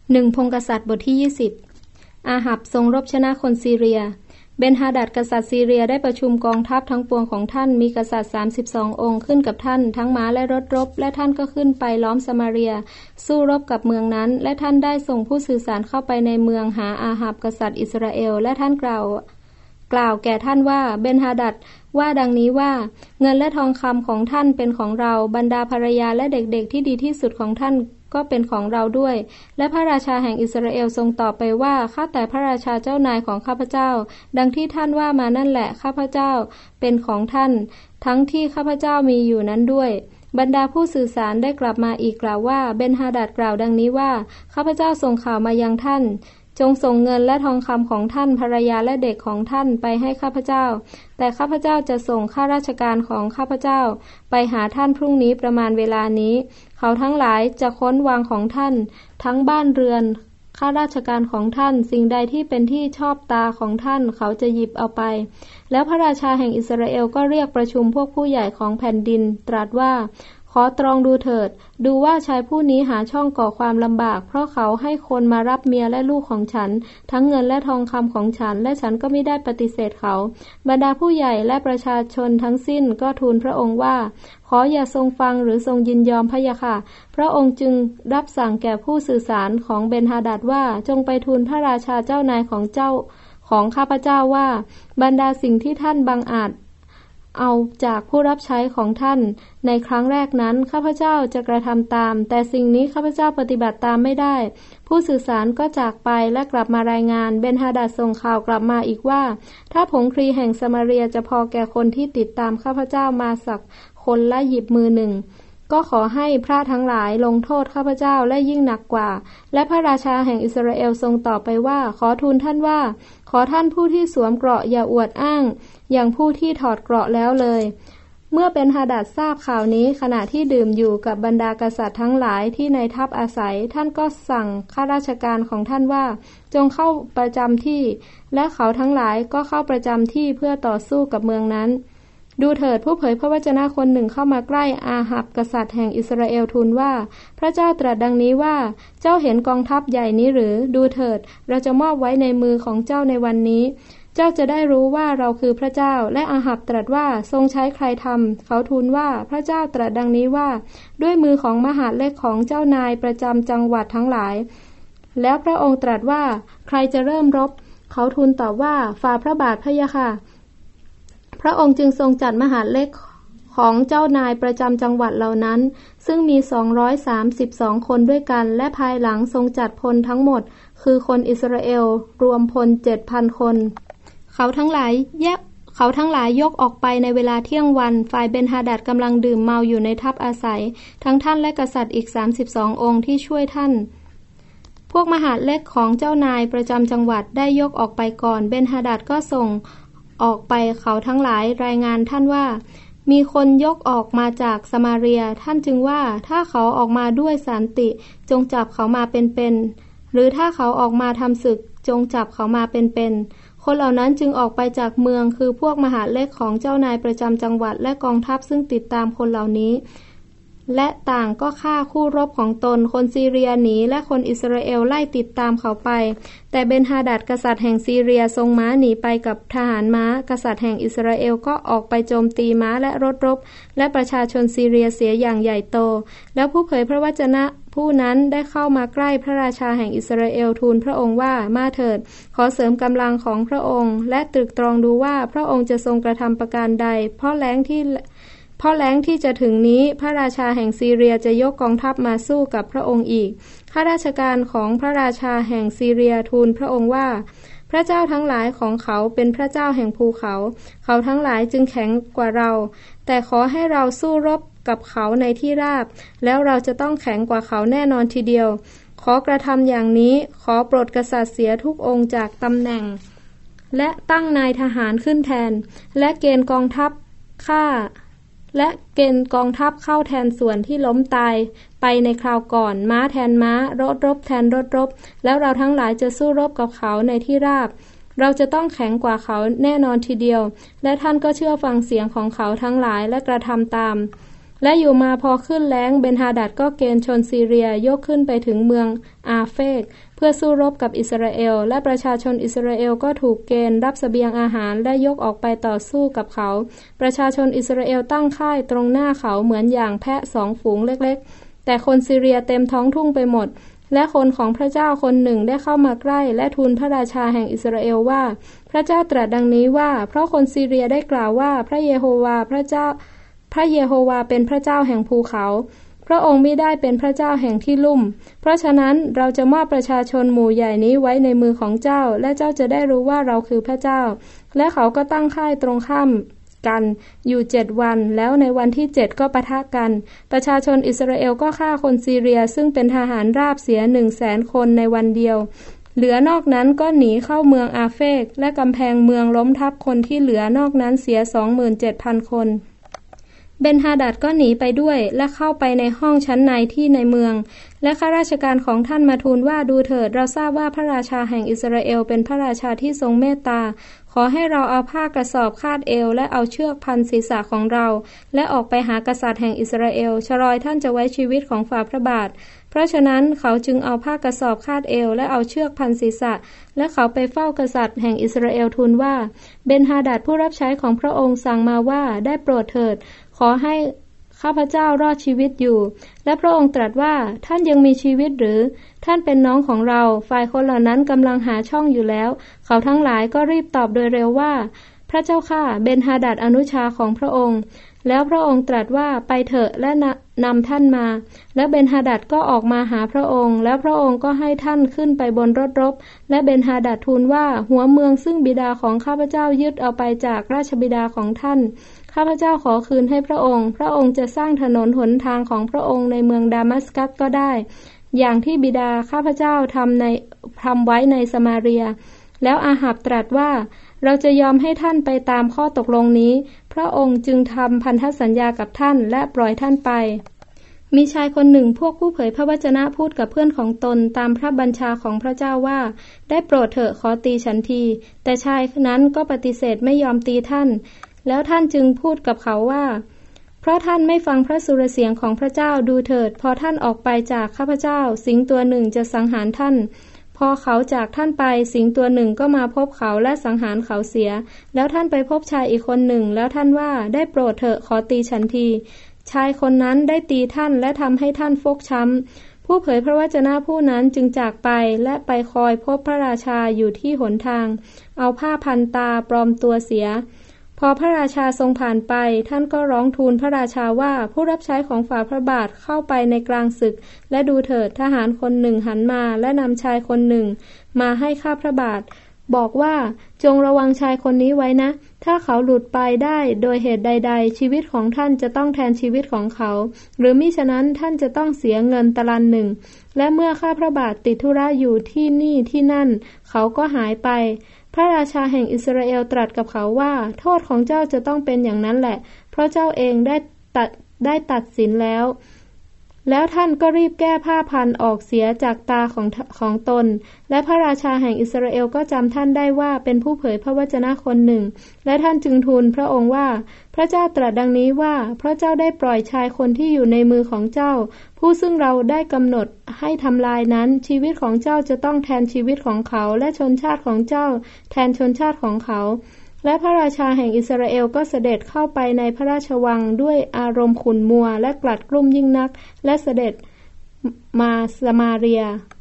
1 พงศ์กษัตริย์บทที่20อาหับทรงรบชนะคนซีเรียเบนฮาดัดกษัตริย์ซีเรียได้ประชุมกองทัพทั้งปวงของท่านมีกษัตริย์32องค์ขึ้นกับท่านทั้งม้าและรถรบและท่านก็ขึ้นไปล้อมสมาเรียสู้รบกับเมืองนั้นและท่านได้ส่งผู้สื่อสารเข้าไปในเมืองหาอาหับกษัตริย์อิสราเอลและท่านกล่าวแก่ท่านว่าเบนฮาดัดว่าดังนี้ว่าเงินและทองคำของท่านเป็นของเราบรรดาภรรยาและเด็กๆที่ดีที่สุดของท่านก็เป็นของเราด้วยและพระราชาแห่งอิสราเอลทรงตอบไปว่าข้าแต่พระราชาเจ้านายของข้าพเจ้าดังที่ท่านว่ามานั่นแหละข้าพเจ้าเป็นของท่านทั้งที่ข้าพเจ้ามีอยู่นั้นด้วยบรรดาผู้สื่อสารได้กลับมาอีกกล่าวว่าเบนฮาดัดกล่าวดังนี้ว่าข้าพเจ้าส่งข่าวมายังท่านจงส่งเงินและทองคำของท่านภรรยาและเด็กของท่านไปให้ข้าพเจ้าแต่ข้าพเจ้าจะส่งข้าราชการของข้าพเจ้าไปหาท่านพรุ่งนี้ประมาณเวลานี้เขาทั้งหลายจะค้นวางของท่านทั้งบ้านเรือนข้าราชการของท่านสิ่งใดที่เป็นที่ชอบตาของท่านเขาจะหยิบเอาไปแล้วพระราชาแห่งอิสราเอลก็เรียกประชุมพวกผู้ใหญ่ของแผ่นดินตรัสว่าขอตรองดูเถิดดูว่าชายผู้นี้หาช่องก่อความลำบากเพราะเขาให้คนมารับเมียและลูกของฉันทั้งเงินและทองคำของฉันและฉันก็ไม่ได้ปฏิเสธเขาบรรดาผู้ใหญ่และประชาชนทั้งสิ้นก็ทูลพระองค์ว่าขออย่าทรงฟังหรือทรงยินยอมพะยะค่ะพระองค์จึงรับสั่งแก่ผู้สื่อสารของเบนฮาดัดว่าจงไปทูลพระราชาเจ้านายของข้าพเจ้าว่าบรรดาสิ่งที่ท่านบังอาจเอาจากผู้รับใช้ของท่านในครั้งแรกนั้นข้าพเจ้าจะกระทำตามแต่สิ่งนี้ข้าพเจ้าปฏิบัติตามไม่ได้ผู้สื่อสารก็จากไปและกลับมารายงานเบนฮาดัดส่งข่าวกลับมาอีกว่าถ้าผงครีแห่งสมาเรียจะพอแก่คนที่ติดตามข้าพเจ้ามาสักคนละหยิบมือหนึ่งก็ขอให้พระทั้งหลายลงโทษข้าพเจ้าและยิ่งหนักกว่าและพระราชาแห่งอิสราเอลทรงตอบไปว่าขอทูลท่านว่าขอท่านผู้ที่สวมเกราะอย่าอวดอ้างอย่างผู้ที่ถอดเกราะแล้วเลยเมื่อเบนฮาดัดทราบข่าวนี้ขณะที่ดื่มอยู่กับบรรดากษัตริย์ทั้งหลายที่ในทัพอาศัยท่านก็สั่งข้าราชการของท่านว่าจงเข้าประจำที่และเขาทั้งหลายก็เข้าประจำที่เพื่อต่อสู้กับเมืองนั้นดูเถิดผู้เผยพระวจนะคนหนึ่งเข้ามาใกล้อาหับกษัตริย์แห่งอิสราเอลทูลว่าพระเจ้าตรัสดังนี้ว่าเจ้าเห็นกองทัพใหญ่นี้หรือดูเถิดเราจะมอบไว้ในมือของเจ้าในวันนี้เจ้าจะได้รู้ว่าเราคือพระเจ้าและอาหับตรัสว่าทรงใช้ใครทำเขาทูลว่าพระเจ้าตรัสดังนี้ว่าด้วยมือของมหาดเล็กของเจ้านายประจำจังหวัดทั้งหลายแล้วพระองค์ตรัสว่าใครจะเริ่มรบเขาทูลตอบว่าฝ่าพระบาทพะยะค่ะพระองค์จึงทรงจัดมหาดเล็กของเจ้านายประจำจังหวัดเหล่านั้นซึ่งมี232คนด้วยกันและภายหลังทรงจัดพลทั้งหมดคือคนอิสราเอลรวมพล 7,000 คนเขาทั้งหลายยกออกไปในเวลาเที่ยงวันฝ่ายเบนฮาดัดกำลังดื่มเมาอยู่ในทัพอาศัยทั้งท่านและกษัตริย์อีก32องค์ที่ช่วยท่านพวกมหาดเล็กของเจ้านายประจำจังหวัดได้ยกออกไปก่อนเบนฮาดัดก็ส่งออกไปเขาทั้งหลายรายงานท่านว่ามีคนยกออกมาจากสมาเรียท่านจึงว่าถ้าเขาออกมาด้วยสันติจงจับเขามาเป็นๆหรือถ้าเขาออกมาทำศึกจงจับเขามาเป็นๆคนเหล่านั้นจึงออกไปจากเมืองคือพวกมหาดเล็กของเจ้านายประจำจังหวัดและกองทัพซึ่งติดตามคนเหล่านี้และต่างก็ฆ่าคู่รบของตนคนซีเรียหนีและคนอิสราเอลไล่ติดตามเขาไปแต่เบนฮาดัดกษัตริย์แห่งซีเรียทรงม้าหนีไปกับทหารม้ากษัตริย์แห่งอิสราเอลก็ออกไปโจมตีม้าและรถรบและประชาชนซีเรียเสียอย่างใหญ่โตแล้วผู้เผยพระวจนะผู้นั้นได้เข้ามาใกล้พระราชาแห่งอิสราเอลทูลพระองค์ว่ามาเถิดขอเสริมกำลังของพระองค์และตรึกตรองดูว่าพระองค์จะทรงกระทำประการใดเพราะแล้งที่จะถึงนี้พระราชาแห่งซีเรียจะยกกองทัพมาสู้กับพระองค์อีกข้าราชการของพระราชาแห่งซีเรียทูลพระองค์ว่าพระเจ้าทั้งหลายของเขาเป็นพระเจ้าแห่งภูเขาเขาทั้งหลายจึงแข็งกว่าเราแต่ขอให้เราสู้รบกับเขาในที่ราบแล้วเราจะต้องแข็งกว่าเขาแน่นอนทีเดียวขอกระทำอย่างนี้ขอโปรดกษัตริย์เสียทุกองค์จากตำแหน่งและตั้งนายทหารขึ้นแทนและเกณฑ์กองทัพเข้าแทนส่วนที่ล้มตายไปในคราวก่อนม้าแทนม้ารถรบแทนรถรบแล้วเราทั้งหลายจะสู้รบกับเขาในที่ราบเราจะต้องแข็งกว่าเขาแน่นอนทีเดียวและท่านก็เชื่อฟังเสียงของเขาทั้งหลายและกระทำตามและอยู่มาพอขึ้นแล้งเบนฮาดัดก็เกณฑ์ชนซีเรียยกขึ้นไปถึงเมืองอาเฟกเพื่อสู้รบกับอิสราเอลและประชาชนอิสราเอลก็ถูกเกณฑ์รับเสบียงอาหารและยกออกไปต่อสู้กับเขาประชาชนอิสราเอลตั้งค่ายตรงหน้าเขาเหมือนอย่างแพะ2 ฝูงเล็กๆแต่คนซีเรียเต็มท้องทุ่งไปหมดและคนของพระเจ้าคนหนึ่งได้เข้ามาใกล้และทูลพระราชาแห่งอิสราเอลว่าพระเจ้าตรัสดังนี้ว่าเพราะคนซีเรียได้กล่าวว่าพระเยโฮวาเป็นพระเจ้าแห่งภูเขาพระองค์มิได้เป็นพระเจ้าแห่งที่ลุ่มเพราะฉะนั้นเราจะมอบประชาชนหมู่ใหญ่นี้ไว้ในมือของเจ้าและเจ้าจะได้รู้ว่าเราคือพระเจ้าและเขาก็ตั้งค่ายตรงข้ามกันอยู่7 วันแล้วในวันที่7ก็ปะทะกันประชาชนอิสราเอลก็ฆ่าคนซีเรียซึ่งเป็นทหารราบเสีย100,000 คนในวันเดียวเหลือนอกนั้นก็หนีเข้าเมืองอาเฟกและกำแพงเมืองล้มทับคนที่เหลือนอกนั้นเสีย 27,000 คนเบนฮาดัดก็หนีไปด้วยและเข้าไปในห้องชั้นในที่ในเมืองและข้าราชการของท่านมาทูลว่าดูเถิดเราทราบว่าพระราชาแห่งอิสราเอลเป็นพระราชาที่ทรงเมตตาขอให้เราเอาผ้ากระสอบคาดเอวและเอาเชือกพันศีรษะของเราและออกไปหากษัตริย์แห่งอิสราเอลชลอยท่านจะไว้ชีวิตของฝ่าพระบาทเพราะฉะนั้นเขาจึงเอาผ้ากระสอบคาดเอวและเอาเชือกพันศีรษะและเขาไปเฝ้ากษัตริย์แห่งอิสราเอลทูลว่าเบนฮาดัดผู้รับใช้ของพระองค์สั่งมาว่าได้โปรดเถิดขอให้ข้าพเจ้ารอดชีวิตอยู่และพระองค์ตรัสว่าท่านยังมีชีวิตหรือท่านเป็นน้องของเราฝ่ายคนเหล่านั้นกำลังหาช่องอยู่แล้วเขาทั้งหลายก็รีบตอบโดยเร็วว่าพระเจ้าข้าเบนฮาดัดอนุชาของพระองค์แล้วพระองค์ตรัสว่าไปเถอะและนำท่านมาแล้วเบนฮาดัดก็ออกมาหาพระองค์แล้วพระองค์ก็ให้ท่านขึ้นไปบนรถรบและเบนฮาดัดทูลว่าหัวเมืองซึ่งบิดาของข้าพเจ้ายึดเอาไปจากราชบิดาของท่านข้าพเจ้าขอคืนให้พระองค์พระองค์จะสร้างถนนหนทางของพระองค์ในเมืองดามัสกัสก็ได้อย่างที่บิดาข้าพเจ้าทำไว้ในสมาเรียแล้วอาหับตรัสว่าเราจะยอมให้ท่านไปตามข้อตกลงนี้พระองค์จึงทำพันธสัญญากับท่านและปล่อยท่านไปมีชายคนหนึ่งพวกผู้เผยพระวจนะพูดกับเพื่อนของตนตามพระบัญชาของพระเจ้าว่าได้โปรดเถอะขอตีฉันทีแต่ชายนั้นก็ปฏิเสธไม่ยอมตีท่านแล้วท่านจึงพูดกับเขาว่าเพราะท่านไม่ฟังพระสุรเสียงของพระเจ้าดูเถิดพอท่านออกไปจากข้าพเจ้าสิงตัวหนึ่งจะสังหารท่านพอเขาจากท่านไปสิงตัวหนึ่งก็มาพบเขาและสังหารเขาเสียแล้วท่านไปพบชายอีกคนหนึ่งแล้วท่านว่าได้โปรดเถอะขอตีฉันทีชายคนนั้นได้ตีท่านและทำให้ท่านฟกช้ำผู้เผยพระวจนะผู้นั้นจึงจากไปและไปคอยพบพระราชาอยู่ที่หนทางเอาผ้าพันตาปลอมตัวเสียพอพระราชาทรงผ่านไปท่านก็ร้องทูลพระราชาว่าผู้รับใช้ของฝ่าพระบาทเข้าไปในกลางศึกและดูเถิดทหารคนหนึ่งหันมาและนำชายคนหนึ่งมาให้ข้าพระบาทบอกว่าจงระวังชายคนนี้ไว้นะถ้าเขาหลุดไปได้โดยเหตุใดๆชีวิตของท่านจะต้องแทนชีวิตของเขาหรือมิฉะนั้นท่านจะต้องเสียเงินตลันหนึ่งและเมื่อข้าพระบาทติดธุระอยู่ที่นี่ที่นั่นเขาก็หายไปพระราชาแห่งอิสราเอลตรัสกับเขาว่าโทษของเจ้าจะต้องเป็นอย่างนั้นแหละเพราะเจ้าเองได้ตัดสินแล้วท่านก็รีบแก้ผ้าพันออกเสียจากตาของตนและพระราชาแห่งอิสราเอลก็จำท่านได้ว่าเป็นผู้เผยพระวจนะคนหนึ่งและท่านจึงทูลพระองค์ว่าพระเจ้าตรัสดังนี้ว่าเพราะเจ้าได้ปล่อยชายคนที่อยู่ในมือของเจ้าผู้ซึ่งเราได้กำหนดให้ทำลายนั้นชีวิตของเจ้าจะต้องแทนชีวิตของเขาและชนชาติของเจ้าแทนชนชาติของเขาและพระราชาแห่งอิสราเอลก็เสด็จเข้าไปในพระราชวังด้วยอารมณ์ขุ่นมัวและกลัดกลุ้มยิ่งนักและเสด็จมาสมาเรีย